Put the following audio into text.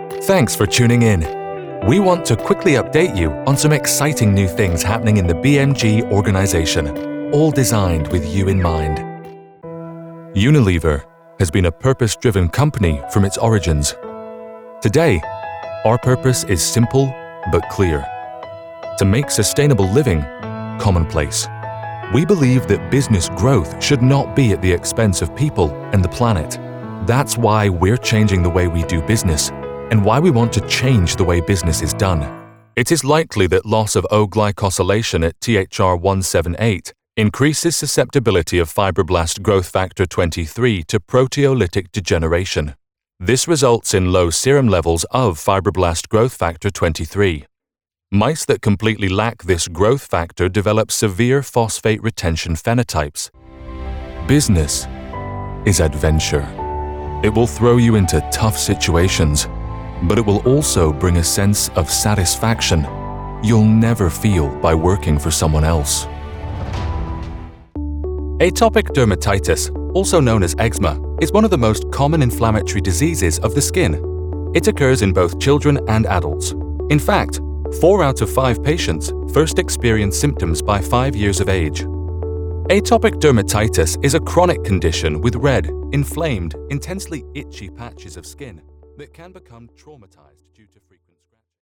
Thanks for tuning in. We want to quickly update you on some exciting new things happening in the BMG organization, all designed with you in mind. Unilever has been a purpose-driven company from its origins. Today, our purpose is simple but clear: to make sustainable living commonplace. We believe that business growth should not be at the expense of people and the planet. That's why we're changing the way we do business and why we want to change the way business is done. It is likely that loss of O-glycosylation at THR-178 increases susceptibility of fibroblast growth factor 23 to proteolytic degeneration. This results in low serum levels of fibroblast growth factor 23. Mice that completely lack this growth factor develop severe phosphate retention phenotypes. Business is adventure. It will throw you into tough situations, but it will also bring a sense of satisfaction you'll never feel by working for someone else. Atopic dermatitis, also known as eczema, is one of the most common inflammatory diseases of the skin. It occurs in both children and adults. In fact, 4 out of 5 patients first experience symptoms by 5 years of age. Atopic dermatitis is a chronic condition with red, inflamed, intensely itchy patches of skin that can become traumatized due to frequent